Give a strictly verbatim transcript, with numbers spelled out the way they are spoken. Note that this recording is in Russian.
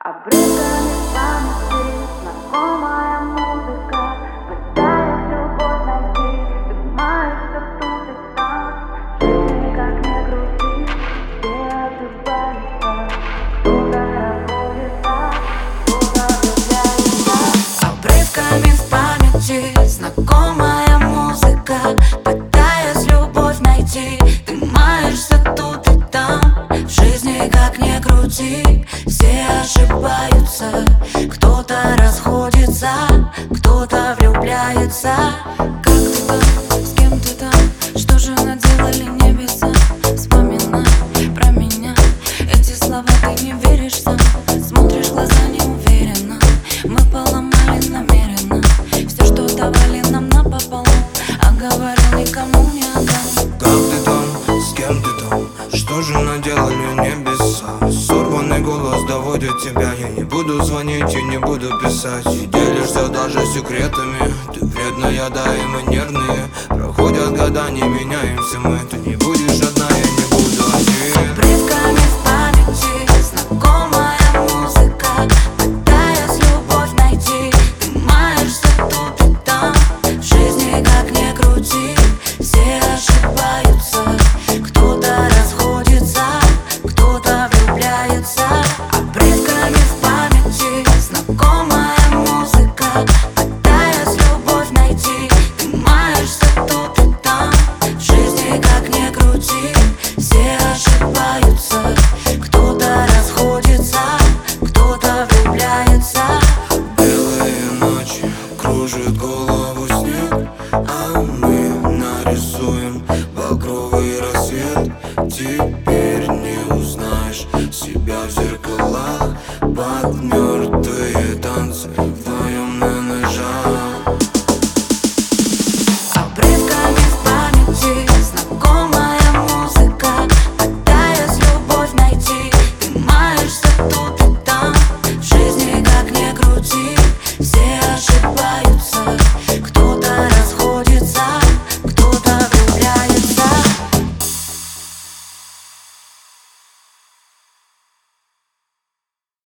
Обрывками памяти знакомая музыка, пытаясь любовь найти. Ты знаешь, что тут и там в жизни как ни крути, все ошибаются, кто-то расходится, кто-то влюбляется. Обрывками в памяти знакомая музыка, пытаясь любовь найти. Ты маешься тут и там, в жизни как ни крути, все ошибаются, кто-то расходится, кто-то влюбляется. Как ты там, с кем ты там, что же наделали небеса? Вспоминай про меня, эти слова ты не веришь сам, смотришь в глаза неуверенно. Мы поломали намеренно все, что давали нам напополам, а говорил, никому не отдам. Как ты там, с кем ты там, что же наделали небеса? Сорванный голос доводит тебя, я не буду звонить и не буду писать. И делишься даже секретами, ты вредная, да и мы нервные. Проходят года, не меняемся мы, ты не будешь одна, я не буду один. Обрывками в памяти знакомая музыка, пытаясь любовь найти. Ты маешься тут и там, в жизни как ни крути, все ошибаются, кто-то расходится, кто-то влюбляется. Обрывками в памяти знакомая музыка, пытаясь любовь найти. Ты маешься тут и там, в жизни как ни крути, все ошибаются, кто-то расходится, кто-то влюбляется. Белые ночи кружит голову снег, а мы нарисуем багровый рассвет. Теперь не узнаешь себя в зеркалах под мёртвым